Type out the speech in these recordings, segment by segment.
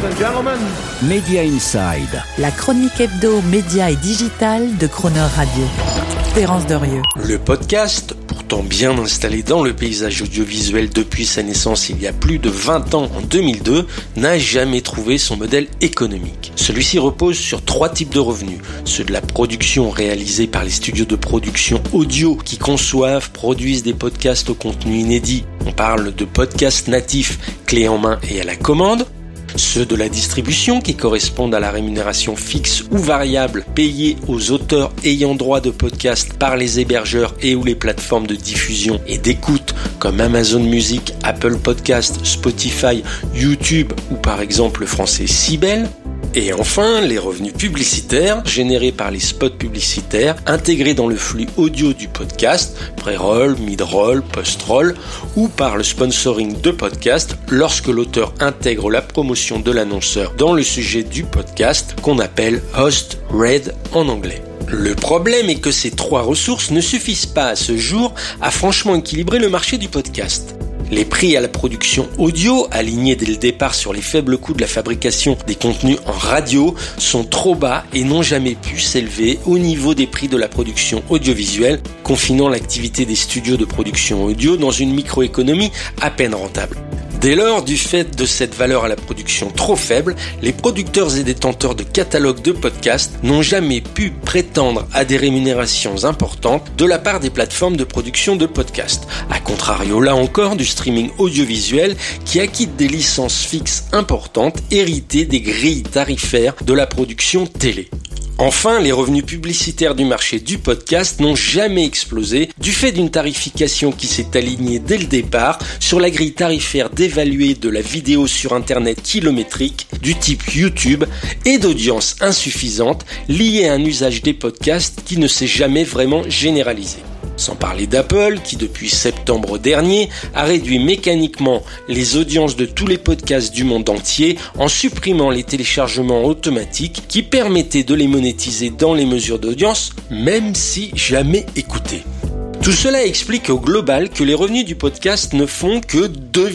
and gentlemen. Media Inside. La chronique hebdo, média et digital de Croner Radio. Terence Derieux. Le podcast, pourtant bien installé dans le paysage audiovisuel depuis sa naissance il y a plus de 20 ans en 2002, n'a jamais trouvé son modèle économique. Celui-ci repose sur 3 types de revenus. Ceux de la production réalisée par les studios de production audio qui conçoivent, produisent des podcasts au contenu inédit. On parle de podcasts natifs, clés en main et à la commande. Ceux de la distribution qui correspondent à la rémunération fixe ou variable payée aux auteurs ayant droit de podcasts par les hébergeurs et ou les plateformes de diffusion et d'écoute comme Amazon Music, Apple Podcasts, Spotify, YouTube ou par exemple le français Sibel. Et enfin, les revenus publicitaires générés par les spots publicitaires intégrés dans le flux audio du podcast, pré-roll, mid-roll, post-roll, ou par le sponsoring de podcast lorsque l'auteur intègre la promotion de l'annonceur dans le sujet du podcast qu'on appelle host read en anglais. Le problème est que ces 3 ressources ne suffisent pas à ce jour à franchement équilibrer le marché du podcast. Les prix à la production audio, alignés dès le départ sur les faibles coûts de la fabrication des contenus en radio, sont trop bas et n'ont jamais pu s'élever au niveau des prix de la production audiovisuelle, confinant l'activité des studios de production audio dans une microéconomie à peine rentable. Dès lors, du fait de cette valeur à la production trop faible, les producteurs et détenteurs de catalogues de podcasts n'ont jamais pu prétendre à des rémunérations importantes de la part des plateformes de production de podcasts. A contrario, là encore, du streaming audiovisuel qui acquitte des licences fixes importantes héritées des grilles tarifaires de la production télé. Enfin, les revenus publicitaires du marché du podcast n'ont jamais explosé du fait d'une tarification qui s'est alignée dès le départ sur la grille tarifaire dévaluée de la vidéo sur Internet kilométrique du type YouTube et d'audience insuffisante liée à un usage des podcasts qui ne s'est jamais vraiment généralisé. Sans parler d'Apple qui, depuis septembre dernier, a réduit mécaniquement les audiences de tous les podcasts du monde entier en supprimant les téléchargements automatiques qui permettaient de les monétiser dans les mesures d'audience, même si jamais écoutés. Tout cela explique au global que les revenus du podcast ne font que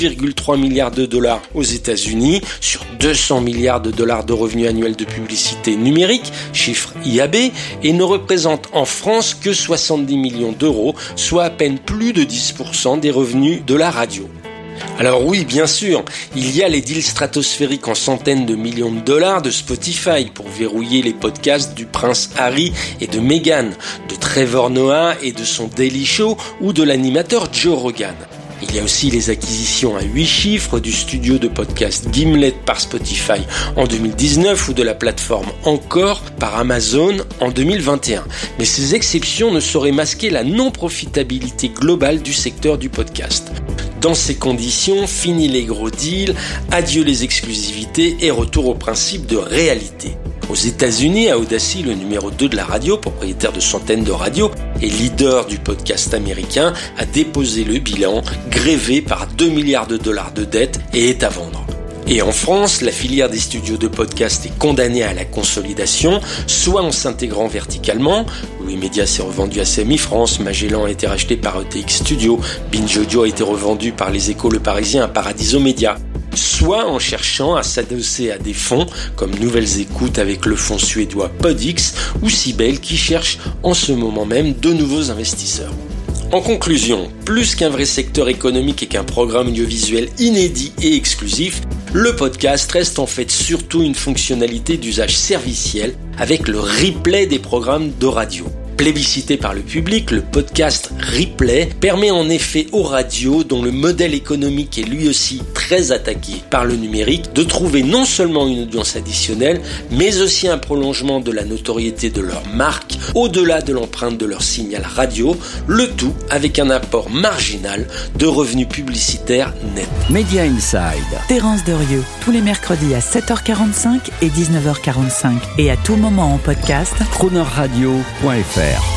2,3 milliards de dollars aux États-Unis sur 200 milliards de dollars de revenus annuels de publicité numérique, chiffre IAB, et ne représentent en France que 70 millions d'euros, soit à peine plus de 10% des revenus de la radio. Alors oui, bien sûr, il y a les deals stratosphériques en centaines de millions de dollars de Spotify pour verrouiller les podcasts du prince Harry et de Meghan, de Trevor Noah et de son Daily Show ou de l'animateur Joe Rogan. Il y a aussi les acquisitions à 8 chiffres du studio de podcast Gimlet par Spotify en 2019 ou de la plateforme Encore par Amazon en 2021. Mais ces exceptions ne sauraient masquer la non-profitabilité globale du secteur du podcast. Dans ces conditions, fini les gros deals, adieu les exclusivités et retour au principe de réalité. Aux États-Unis, Audacy, le numéro 2 de la radio, propriétaire de centaines de radios et leader du podcast américain, a déposé le bilan grévé par 2 milliards de dollars de dettes et est à vendre. Et en France, la filière des studios de podcast est condamnée à la consolidation, soit en s'intégrant verticalement. Louis Média s'est revendu à CMI France, Magellan a été racheté par ETX Studio, Binge Audio a été revendu par Les Échos Le Parisien à Paradiso Média. Soit en cherchant à s'adosser à des fonds comme Nouvelles Écoutes avec le fonds suédois Podix ou Sibel qui cherche en ce moment même de nouveaux investisseurs. En conclusion, plus qu'un vrai secteur économique et qu'un programme audiovisuel inédit et exclusif, le podcast reste en fait surtout une fonctionnalité d'usage serviciel avec le replay des programmes de radio. Plébiscité par le public, le podcast replay permet en effet aux radios, dont le modèle économique est lui aussi très attaqué par le numérique, de trouver non seulement une audience additionnelle, mais aussi un prolongement de la notoriété de leur marque, au-delà de l'empreinte de leur signal radio, le tout avec un apport marginal de revenus publicitaires nets. Media Inside. Terence Derieux, tous les mercredis à 7h45 et 19h45 et à tout moment en podcast. Cronerradio.fr